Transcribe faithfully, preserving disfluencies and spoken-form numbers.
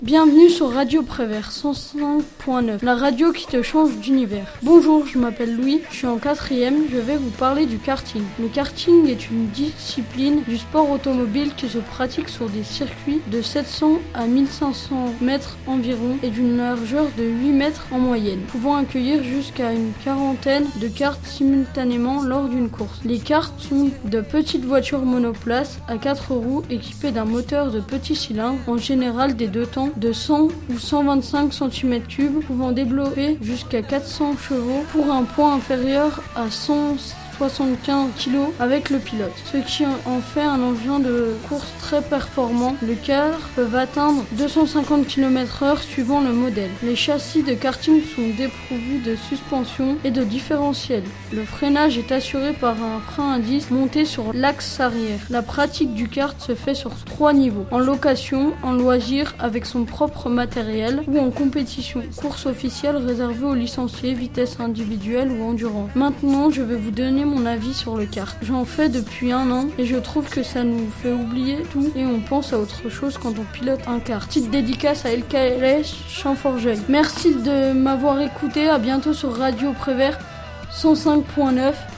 Bienvenue sur Radio Prévert cent cinq point neuf, la radio qui te change d'univers. Bonjour, je m'appelle Louis, je suis en quatrième, je vais vous parler du karting. Le karting est une discipline du sport automobile qui se pratique sur des circuits de sept cents à mille cinq cents mètres environ et d'une largeur de huit mètres en moyenne, pouvant accueillir jusqu'à une quarantaine de karts simultanément lors d'une course. Les karts sont de petites voitures monoplaces à quatre roues équipées d'un moteur de petits cylindres, en général des deux temps, de cent ou cent vingt-cinq centimètres cubes, pouvant développer jusqu'à quatre cents chevaux pour un poids inférieur à cent soixante-quinze kilos avec le pilote, ce qui en fait un engin de course très performant. Les cars peuvent atteindre deux cent cinquante kilomètres heure suivant le modèle. Les châssis de karting sont dépourvus de suspension et de différentiel. Le freinage est assuré par un frein à disque monté sur l'axe arrière. La pratique du kart se fait sur trois niveaux: en location, en loisir avec son propre matériel ou en compétition. Course officielle réservée aux licenciés, vitesse individuelle ou endurance. Maintenant, je vais vous donner mon avis sur le kart. J'en fais depuis un an et je trouve que ça nous fait oublier tout et on pense à autre chose quand on pilote un kart. Petite dédicace à L K L S Champforgeuil. Merci de m'avoir écouté, à bientôt sur Radio Prévert cent cinq point neuf.